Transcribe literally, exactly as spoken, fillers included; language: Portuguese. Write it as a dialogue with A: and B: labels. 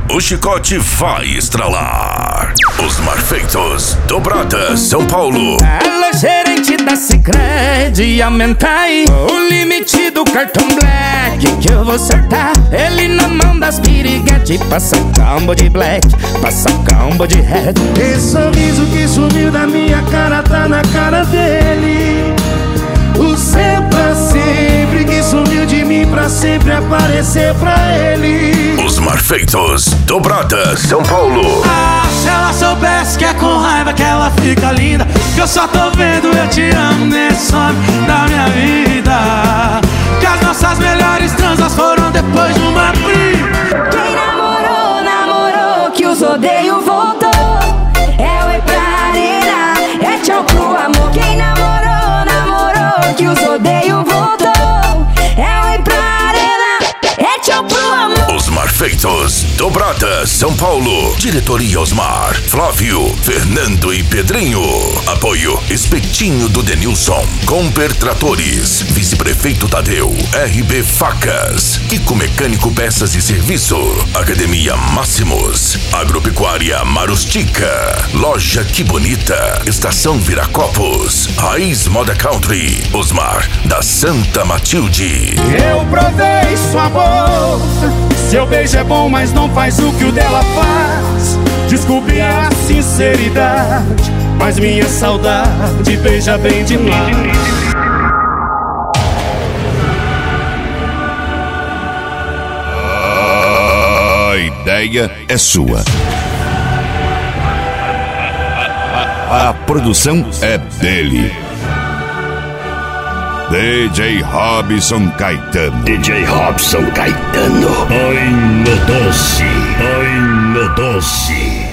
A: o chicote vai estralar. Os Marfeitos, Dobradas, São Paulo.
B: Alô, gerente da Sicredi, aumenta aí o limite do cartão Black, que eu vou acertar ele na mão das piriguete. Passa combo de Black, passa combo de Red.
C: Esse sorriso que sumiu da minha cara tá na cara dele. O seu pra sempre que sumiu de mim pra sempre aparecer pra ele.
A: Os Marfeitos, Dobradas, São Paulo.
D: Ah, se ela soubesse que é com raiva que ela fica linda, que eu só tô vendo eu te amo nesse some da minha vida. Que as nossas melhores transas foram depois de uma briga.
E: Quem namorou, namorou, que os odeio voltou. É oi pra arena, é tchau pro amor. Quem namorou, namorou, que os odeio voltou. É oi pra arena, é tchau pro amor.
A: Os Marfeitos, Dobradas, São Paulo. Diretoria Osmar, Flávio, Fernando e Pedrinho. Apoio Espetinho do Denilson, Comper Tratores, Vice-Prefeito Tadeu, R B Facas, Kiko Mecânico Peças e Serviço, Academia Máximos, Agropecuária Marustica, Loja Que Bonita, Estação Viracopos, Raiz Moda Country, Osmar da Santa Matilde.
C: Eu provei sua boca, seu beijo é bom, mas não faz o que o dela faz. Descobri a sinceridade, mas minha saudade beija bem demais.
F: A ideia é sua. A produção é dele. D J Robson Caetano.
G: D J Robson Caetano. Oi, no doce. Oi, no doce.